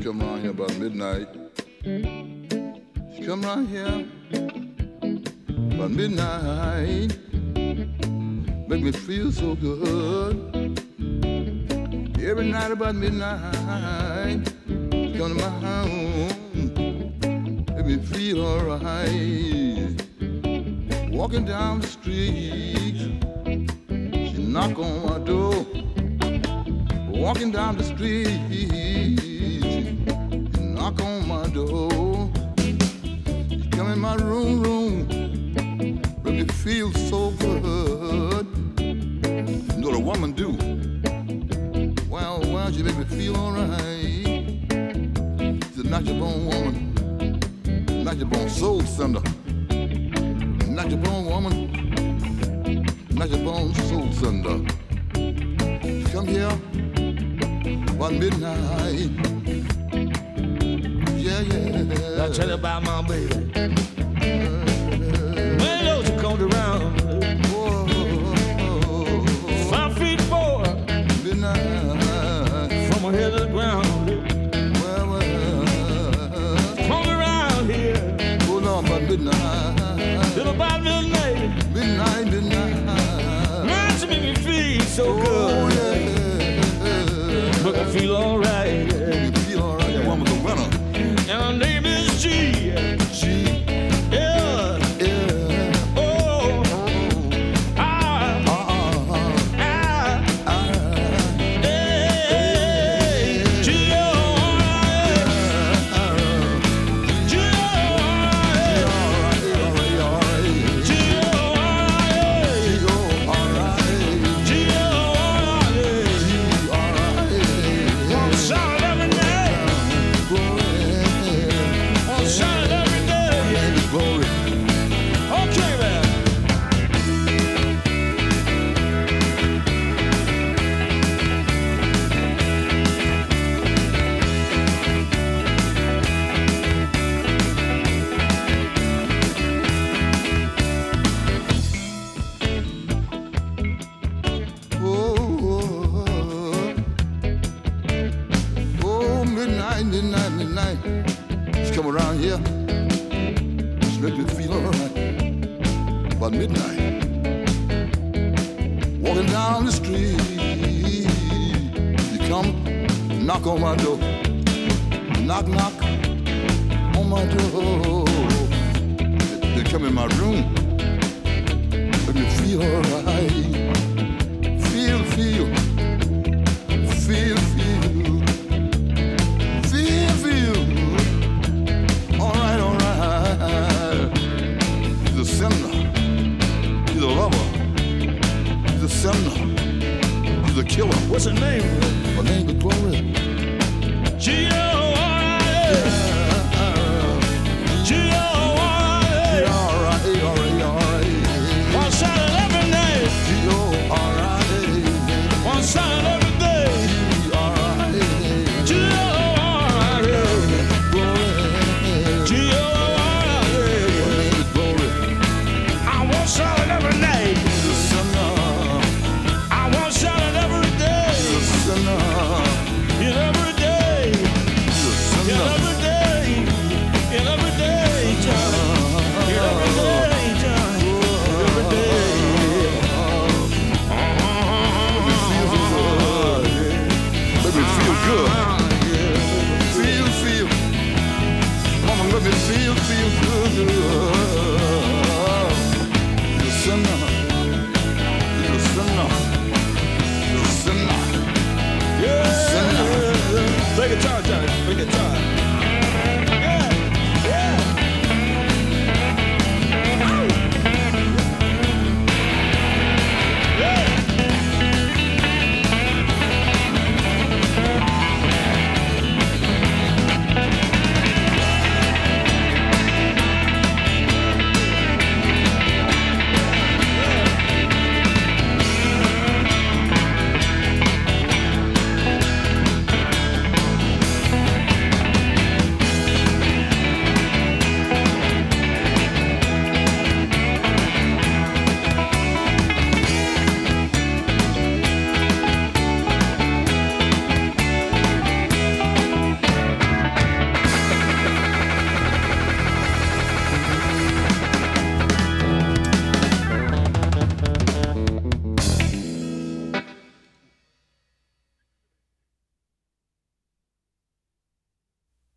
come around here about midnight. She come around here about midnight. Make me feel so good. Every night about midnight, she come to my home. Make me feel alright. Walking down the street, she knock on my door. Walking down the street, she knock on my door. She come in my room, make me feel so good. You know what a woman do? Well, she make me feel alright. She's a natural born woman, natural born soul sender. Natural born woman, natural born soul sender. Come here about midnight. Yeah. I'll tell you about my baby. When those comes around, 5'4", midnight. from her head to the ground. Come around here. Hold on about midnight. Till about midnight. Midnight. Man, she make me feel so good. Oh, yeah. Make me feel alright. You feel alright. That woman's a winner. And her name is G. G. Yeah. Yeah. Oh. Ah. Hey. G. Midnight. She come around here. She make me feel alright. About midnight. Walking down the street. You come, knock on my door. Knock on my door. They come in my room. Make me feel alright. Feel. Alright. He's a sinner. He's a lover. He's a sinner. He's a killer. What's her name? Her name is Glory. G.O.